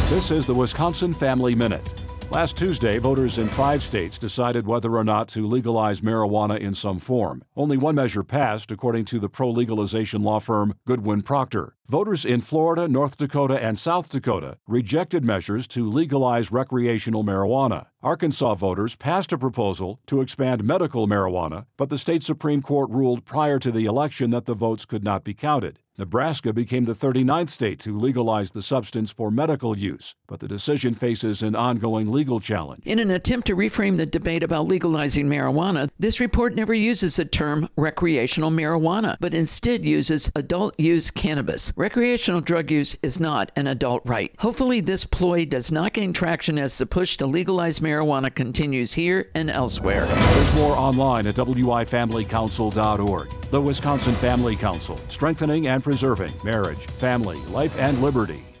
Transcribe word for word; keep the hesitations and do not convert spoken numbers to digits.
This is the Wisconsin Family Minute. Last Tuesday, voters in five states decided whether or not to legalize marijuana in some form. Only one measure passed, according to the pro-legalization law firm Goodwin Procter. Voters in Florida, North Dakota, and South Dakota rejected measures to legalize recreational marijuana. Arkansas voters passed a proposal to expand medical marijuana, but the state Supreme Court ruled prior to the election that the votes could not be counted. Nebraska became the thirty-ninth state to legalize the substance for medical use, but the decision faces an ongoing legal challenge. In an attempt to reframe the debate about legalizing marijuana, this report never uses the term recreational marijuana, but instead uses adult-use cannabis. Recreational drug use is not an adult right. Hopefully, this ploy does not gain traction as the push to legalize marijuana continues here and elsewhere. There's more online at W I family council dot org. The Wisconsin Family Council, strengthening and preserving marriage, family, life, and liberty.